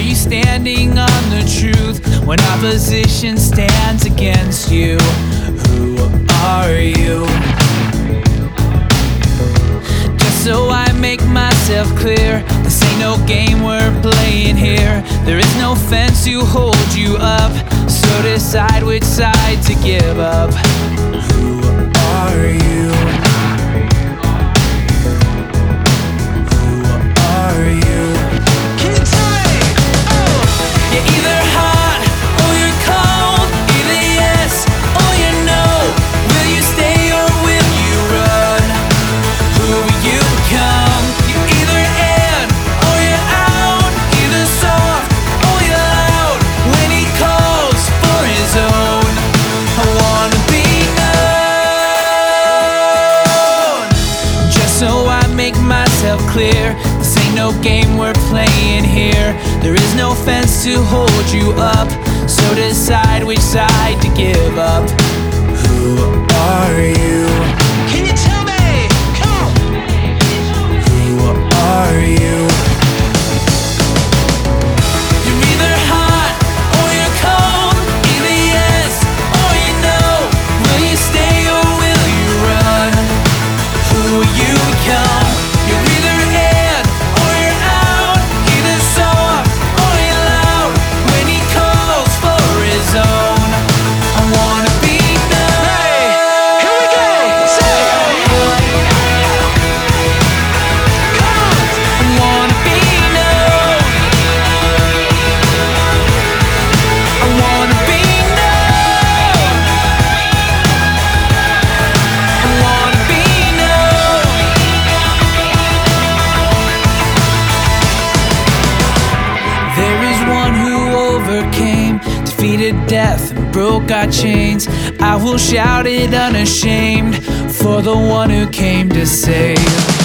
you standing on the truth when opposition stands against you? Who are you? Just so I make myself clear, this ain't no game we're playing here. There is no fence to hold you up, so decide which side to give up. Who are you? Who are you? Can you tell me? Oh, you're either hot or you're cold, either yes or you no. Will you stay or will you run? Who will you become? You're either in or you're out, either soft or you're loud. When he calls for his own, I wanna be known. Just so I make myself clear, this ain't no game we're playing here. There is no fence to hold you up, so decide which side to give up. Who are you? Can you tell me? Come on. Who are you? You're either hot or you're cold, either yes or you no. Will you stay or will you run? Who will you become? You're either in or you're out, either soft or you're loud. When he calls for his own, I wanna be known. Hey, here we go. Say it. Come on. I wanna be known. I wanna be known. I wanna be known. There is one who overcame, defeated death and broke our chains. I will shout it unashamed for the one who came to save.